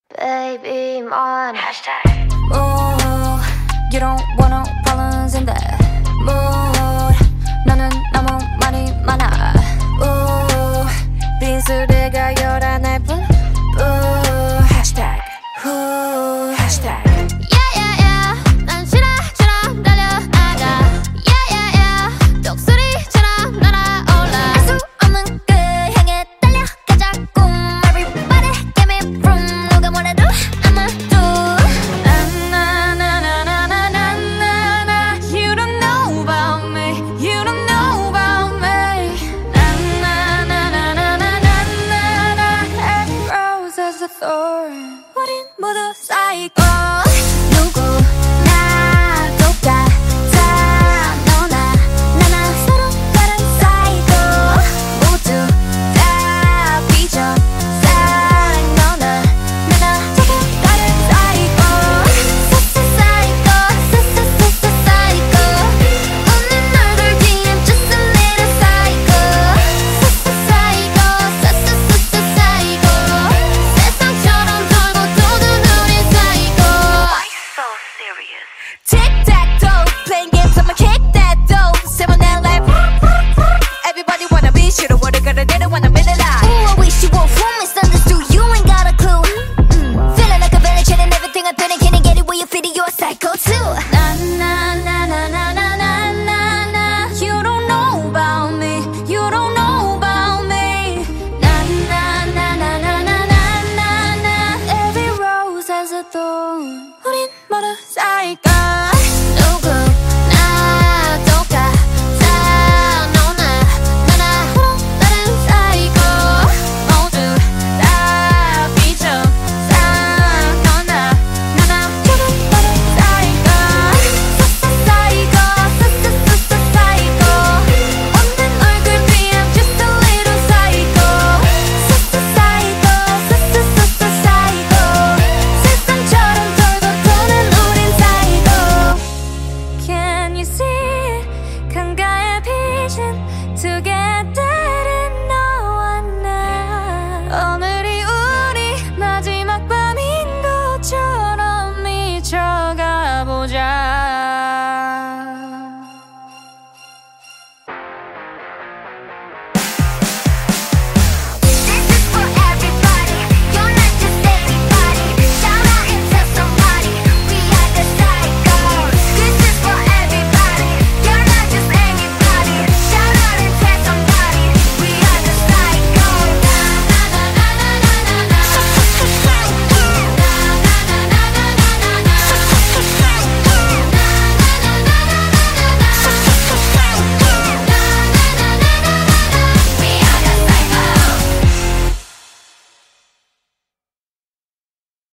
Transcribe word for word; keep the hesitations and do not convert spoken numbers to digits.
Baby, I'm on hashtag. Move, you don't want no problems in that mood. 너는 너무 말이 많아. Ooh, 빈수레가 열어낼 뿐. Ooh, hashtag. Ooh, hashtag. Yeah yeah yeah, 난 시라시라 달려나가. Yeah yeah yeah, 독수리처럼 날아올라. 알 수 없는 그 향해 달려가자고. Everybody give me room. 누가 뭐래도 I'ma do. Na na na na na na na na. You don't know about me. You don't know about me. Na na na na na na na na na. Every rose has a thorn. 우린 모두 사이코. 누구나 똑같아. 너나 나나 서로 다른 사이코. 모두 다 삐져 사랑. 너나 나나 조금 다른 사이코. 사사 사이코. 사사사사 사이코. 웃는 얼굴 뒤엔 just a little psycho. 사사 사이코. 사사사사 사이코. 세상처럼 돌고 도는 우린 사이코. Why so serious? Tic-tac-toe, playing games, I'ma kick that dough. Seven that like everybody wanna be 싫어 what gonna they don't wanna middle line. Ooh, I wish you were full misunderstood. You ain't got a clue. Mm. Feeling like a villain, chilling everything I'm doing. Can you get it where you feel it? You're a psycho too. Na na na na na na na na na. You don't know about me. You don't know about me. Na na na na na na na na na. Every rose has a thorn.